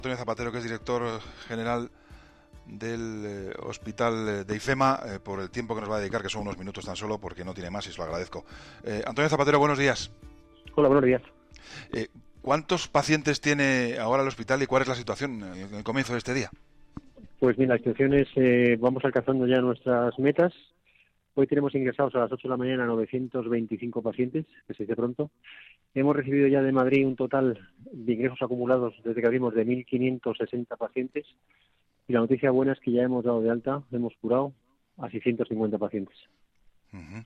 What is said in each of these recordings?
Antonio Zapatero, que es director general del hospital de IFEMA, por el tiempo que nos va a dedicar, que son unos minutos tan solo, porque no tiene más y se lo agradezco. Antonio Zapatero, buenos días. Hola, buenos días. ¿Cuántos pacientes tiene ahora el hospital y cuál es la situación en el comienzo de este día? Pues mira, la situación es, vamos alcanzando ya nuestras metas. Hoy tenemos ingresados a las 8 de la mañana 925 pacientes, que se dice pronto. Hemos recibido ya de Madrid un total de ingresos acumulados desde que abrimos de 1.560 pacientes. Y la noticia buena es que ya hemos dado de alta, hemos curado a 650 pacientes. Uh-huh.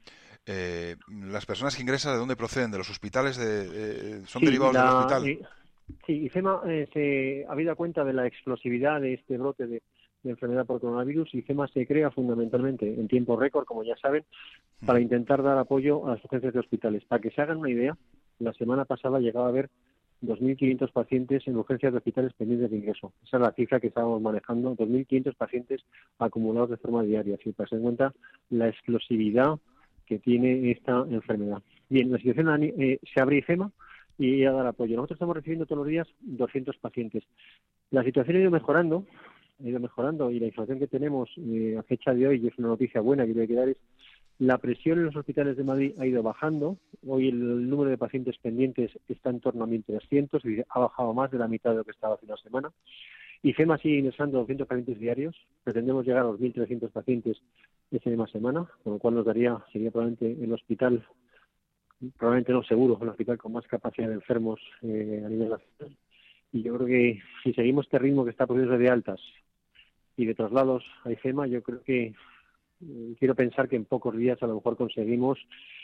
¿Las personas que ingresan de dónde proceden? ¿De los hospitales? ¿Son Sí, derivados del hospital? Sí, IFEMA se ha dado cuenta de la explosividad de este brote de enfermedad por coronavirus. IFEMA se crea fundamentalmente en tiempo récord, como ya saben, para intentar dar apoyo a las urgencias de hospitales. Para que se hagan una idea, la semana pasada llegaba a haber 2.500 pacientes en urgencias de hospitales pendientes de ingreso. Esa es la cifra que estábamos manejando, 2.500 pacientes acumulados de forma diaria. Si se en cuenta la explosividad que tiene esta enfermedad. Bien, la situación se abre IFEMA y a dar apoyo. Nosotros estamos recibiendo todos los días 200 pacientes. La situación ha ido mejorando y la información que tenemos a fecha de hoy, y es una noticia buena que hay que dar, es la presión en los hospitales de Madrid ha ido bajando. Hoy el número de pacientes pendientes está en torno a 1.300 y ha bajado más de la mitad de lo que estaba hace una semana. IFEMA sigue ingresando 200 pacientes diarios. Pretendemos llegar a los 1.300 pacientes esa misma semana, con lo cual sería probablemente el hospital, probablemente no seguro, el hospital con más capacidad de enfermos a nivel nacional. Y yo creo que si seguimos este ritmo que está produciendo de altas y de traslados a IFEMA, yo creo que quiero pensar que en pocos días a lo mejor conseguimos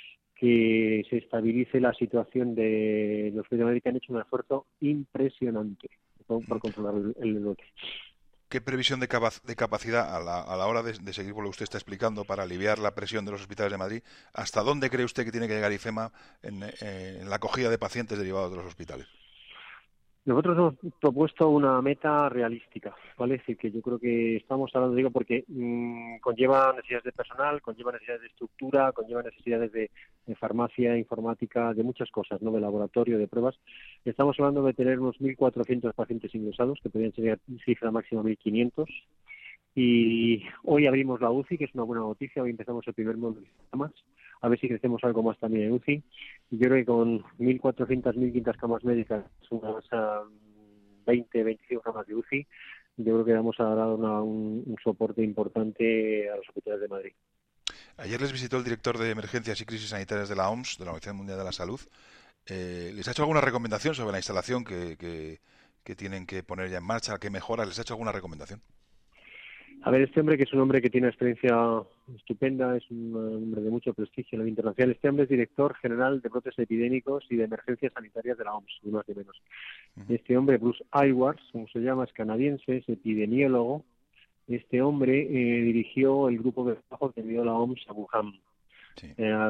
que se estabilice la situación de los que de Madrid, que han hecho un esfuerzo impresionante por controlar el brote. ¿Qué previsión de capacidad a la hora de seguir con lo que usted está explicando para aliviar la presión de los hospitales de Madrid? ¿Hasta dónde cree usted que tiene que llegar IFEMA en la acogida de pacientes derivados de los hospitales? Nosotros hemos propuesto una meta realística, ¿vale? Es decir, que yo creo que estamos hablando, digo, porque conlleva necesidades de personal, conlleva necesidades de estructura, conlleva necesidades de farmacia, informática, de muchas cosas, ¿no? De laboratorio, de pruebas. Estamos hablando de tener unos 1.400 pacientes ingresados, que podrían ser cifra máxima 1.500. Y hoy abrimos la UCI, que es una buena noticia. Hoy empezamos el primer módulo de camas. A ver si crecemos algo más también en UCI. Y yo creo que con 1.400, 1.500 camas médicas, unas 20, 25 camas de UCI, yo creo que vamos a dar un soporte importante a los hospitales de Madrid. Ayer les visitó el director de Emergencias y Crisis Sanitarias de la OMS, de la Organización Mundial de la Salud. ¿Les ha hecho alguna recomendación sobre la instalación que tienen que poner ya en marcha? ¿Qué mejoras? ¿Les ha hecho alguna recomendación? A ver, este hombre, que es un hombre que tiene una experiencia estupenda, es un hombre de mucho prestigio a nivel internacional. Este hombre es director general de brotes epidémicos y de emergencias sanitarias de la OMS, ni más ni menos. Este hombre, Bruce Aylward, como se llama, es canadiense, es epidemiólogo. Este hombre dirigió el grupo de trabajo que envió la OMS a Wuhan, sí, a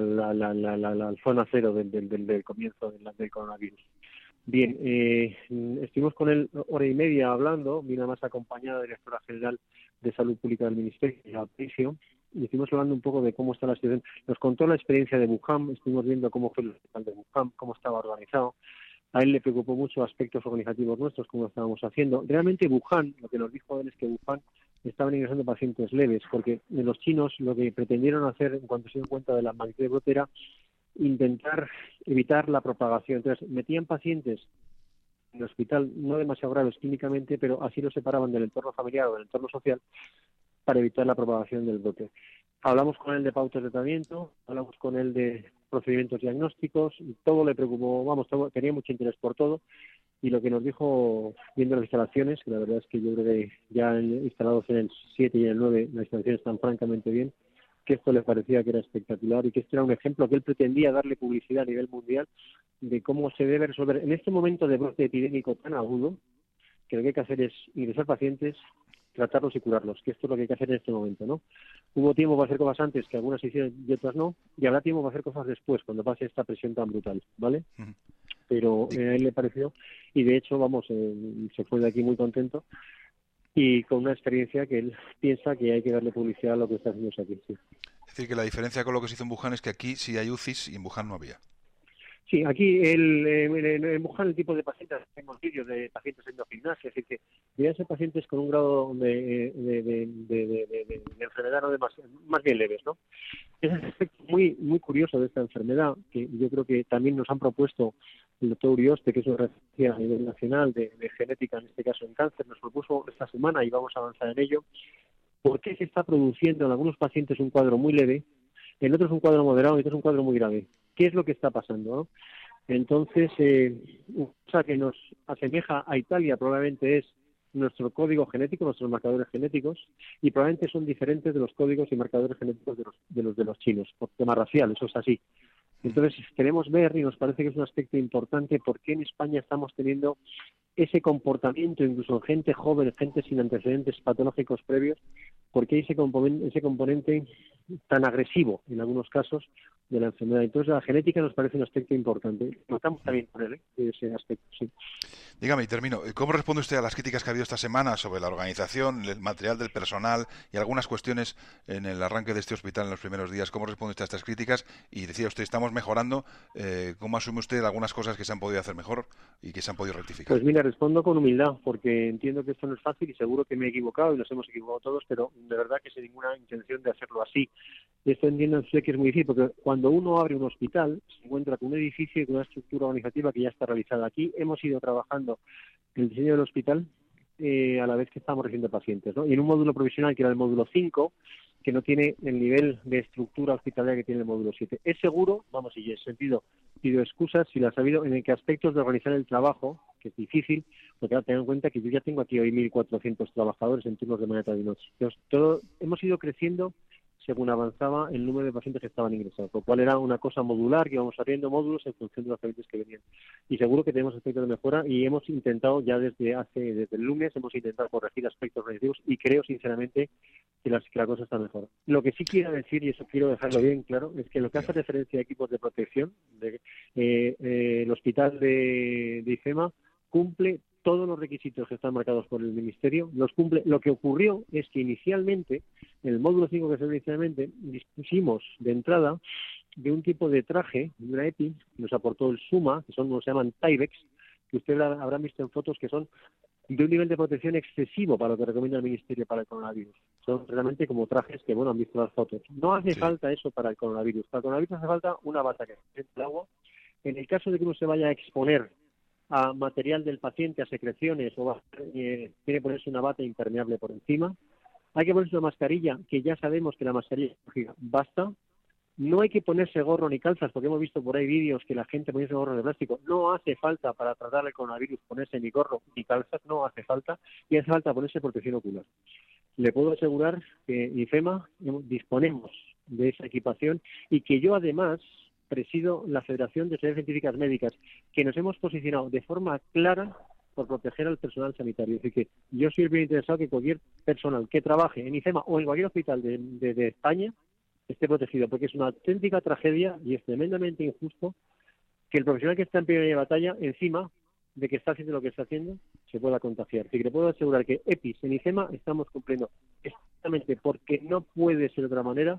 la zona cero del comienzo del coronavirus. Bien, estuvimos con él hora y media hablando, vino más acompañada de la directora general de Salud Pública del Ministerio, Patricio, y estuvimos hablando un poco de cómo está la situación. Nos contó la experiencia de Wuhan, estuvimos viendo cómo fue el hospital de Wuhan, cómo estaba organizado. A él le preocupó mucho aspectos organizativos nuestros, cómo lo estábamos haciendo. Realmente Wuhan, lo que nos dijo él es que Wuhan estaban ingresando pacientes leves, porque los chinos lo que pretendieron hacer, en cuanto se dieron cuenta de la magnitud de brote, era intentar evitar la propagación. Entonces, metían pacientes en el hospital no demasiado graves clínicamente, pero así los separaban del entorno familiar o del entorno social para evitar la propagación del brote. Hablamos con él de pautas de tratamiento, hablamos con él de procedimientos diagnósticos, y todo le preocupó, tenía mucho interés por todo, y lo que nos dijo viendo las instalaciones, que la verdad es que yo creo que ya instalados en el 7 y en el 9 las instalaciones están francamente bien, que esto le parecía que era espectacular y que esto era un ejemplo que él pretendía darle publicidad a nivel mundial de cómo se debe resolver en este momento de brote epidémico tan agudo, que lo que hay que hacer es ingresar pacientes, tratarlos y curarlos, que esto es lo que hay que hacer en este momento, ¿no? Hubo tiempo para hacer cosas antes, que algunas se hicieron y otras no, y habrá tiempo para hacer cosas después, cuando pase esta presión tan brutal, ¿vale? Pero a él le pareció, y de hecho, se fue de aquí muy contento, y con una experiencia que él piensa que hay que darle publicidad a lo que está haciendo aquí, sí. Es decir, que la diferencia con lo que se hizo en Wuhan es que aquí sí hay UCIs y en Wuhan no había. Sí, aquí en Wuhan el tipo de pacientes, tenemos vídeos de pacientes en gimnasia, así que deberían ser pacientes con un grado de enfermedad no más bien leves, ¿no? Ese es un aspecto muy curioso de esta enfermedad, que yo creo que también nos han propuesto el doctor Urioste, que es una referencia a nivel nacional de genética, en este caso en cáncer, nos propuso esta semana y vamos a avanzar en ello. ¿Por qué se está produciendo en algunos pacientes un cuadro muy leve, en otros un cuadro moderado y en otros un cuadro muy grave? ¿Qué es lo que está pasando, no? Entonces, una cosa que nos asemeja a Italia probablemente es nuestro código genético, nuestros marcadores genéticos, y probablemente son diferentes de los códigos y marcadores genéticos de los chinos, por tema racial, eso es así. Entonces, queremos ver, y nos parece que es un aspecto importante, por qué en España estamos teniendo ese comportamiento, incluso en gente joven, gente sin antecedentes patológicos previos, porque hay ese componente tan agresivo, en algunos casos, de la enfermedad. Entonces, la genética nos parece un aspecto importante. Notamos también con él, ese aspecto, sí. Dígame, y termino. ¿Cómo responde usted a las críticas que ha habido esta semana sobre la organización, el material del personal y algunas cuestiones en el arranque de este hospital en los primeros días? ¿Cómo responde usted a estas críticas? Y decía usted, estamos mejorando. ¿Cómo asume usted algunas cosas que se han podido hacer mejor y que se han podido rectificar? Pues mira, respondo con humildad, porque entiendo que esto no es fácil y seguro que me he equivocado y nos hemos equivocado todos, pero de verdad que sin ninguna intención de hacerlo así. Y esto entiendo usted que es muy difícil, porque cuando uno abre un hospital se encuentra con un edificio y con una estructura organizativa que ya está realizada. Aquí hemos ido trabajando el diseño del hospital a la vez que estamos recibiendo pacientes, ¿no? Y en un módulo provisional que era el módulo 5, que no tiene el nivel de estructura hospitalaria que tiene el módulo 7. Es seguro, vamos, y en ese sentido pido excusas si las ha habido, en el que aspectos de organizar el trabajo, que es difícil, porque ahora tengan en cuenta que yo ya tengo aquí hoy 1.400 trabajadores en turnos de mañana, tarde y noche. Entonces, hemos ido creciendo según avanzaba el número de pacientes que estaban ingresados, lo cual era una cosa modular, que íbamos abriendo módulos en función de los pacientes que venían. Y seguro que tenemos aspectos de mejora y hemos intentado ya desde el lunes, hemos intentado corregir aspectos organizativos y creo sinceramente que la cosa está mejor. Lo que sí quiero decir, y eso quiero dejarlo bien claro, es que lo que hace referencia a equipos de protección, el hospital de IFEMA cumple todos los requisitos que están marcados por el Ministerio, los cumple. Lo que ocurrió es que inicialmente, en el módulo 5 que se ve inicialmente, dispusimos de entrada de un tipo de traje, de una EPI, que nos aportó el SUMA, que se llaman Tyvek, que ustedes habrán visto en fotos que son de un nivel de protección excesivo para lo que recomienda el Ministerio para el coronavirus. Son realmente como trajes que, bueno, han visto las fotos. No hace falta eso para el coronavirus. Para el coronavirus hace falta una bata que esté en el agua. En el caso de que uno se vaya a exponer a material del paciente, a secreciones, o tiene que ponerse una bata impermeable por encima. Hay que ponerse una mascarilla, que ya sabemos que la mascarilla basta. No hay que ponerse gorro ni calzas, porque hemos visto por ahí vídeos que la gente poniese gorro de plástico. No hace falta para tratar el coronavirus ponerse ni gorro ni calzas, no hace falta. Y hace falta ponerse protección ocular. Le puedo asegurar que en IFEMA disponemos de esa equipación y que yo además presido la Federación de Sociedades Científicas Médicas, que nos hemos posicionado de forma clara por proteger al personal sanitario. Es decir, que yo soy el bien interesado que cualquier personal que trabaje en IFEMA o en cualquier hospital de España esté protegido, porque es una auténtica tragedia y es tremendamente injusto que el profesional que está en primera batalla, encima de que está haciendo lo que está haciendo, se pueda contagiar. Así que le puedo asegurar que EPIs en IFEMA estamos cumpliendo exactamente, porque no puede ser de otra manera,